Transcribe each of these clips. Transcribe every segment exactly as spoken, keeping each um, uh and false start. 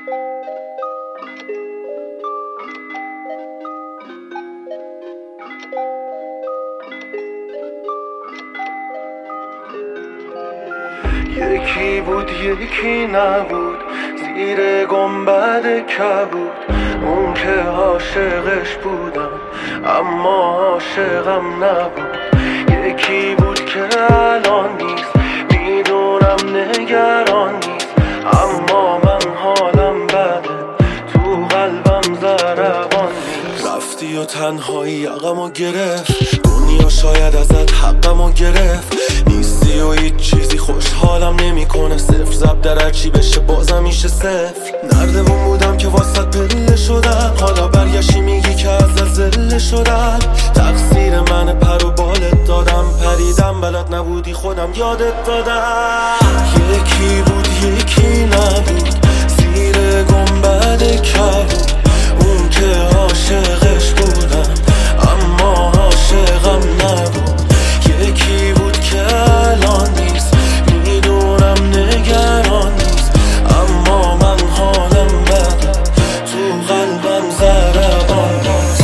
یکی بود یکی نبود، زیر گنبد کبود. اون که عاشقش بودم اما عاشقم نبود. یکی بود که الان نیست، میدونم نگران نیست، اما من حالم بده، تو قلبم ضربان نیست. رفتی و تنهایی یقمو گرفت، دنیا شاید ازت حقمو گرفت. نیستی و هیچ چیزی خوشحالم نمیکنه، صفر زب در هرچی بشه بازم میشه صفر. نردبون بودم که واسط پله شدم، حالا برگشتی میگی که ازت زله شدم. تقصیر من پر و بالت دادم، پریدم بلد نبودی خودم یادت دادم. یکی بود یکی نبود، زیر گنبد کبود. اون که عاشقش بودم اما عاشقم نبود. یکی بود که الان نیست، میدونم نگران نیست، اما من حالم بده، تو قلبم ضربان نیست.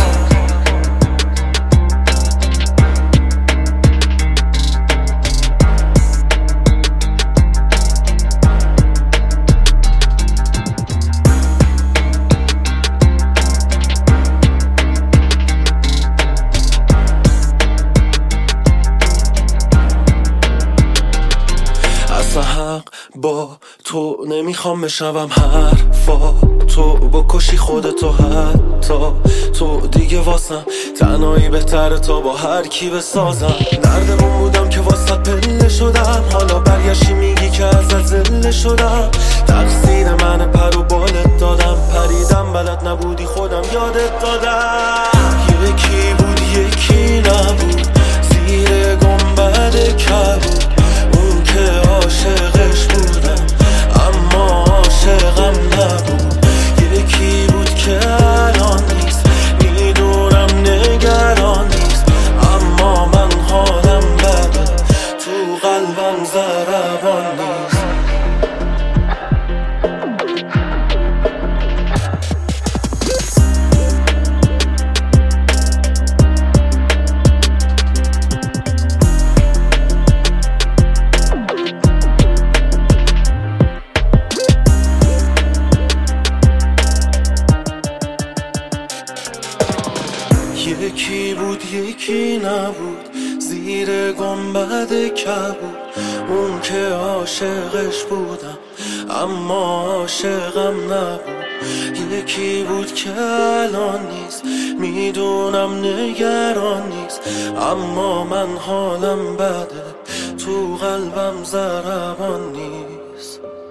حق با تو نمیخوام بشنوم حرفا تو، بکشی خودتو حتی تو دیگه واسم تنهایی بهتره تا با هر کی بسازم. نردبون بودم که واسط پله شدم، حالا برگشتی میگی که ازت زله شدم. تقصیر من پر و بالت دادم، پریدم بلد نبودی خودم یادت دادم. یکی بود یکی نبود، زیر گنبد کبود. اون که عاشقش بودم اما عاشقم نبود. یکی بود که الان نیست، میدونم نگران نیست، اما من حالم بده، تو قلبم ضربان نیست. یکی بود یکی نبود، زیر گنبد کبود. اون که عاشقش بودم اما عاشقم نبود. یکی بود که الان نیست، میدونم نگران نیست، اما من حالم بده، تو قلبم ضربان نیست.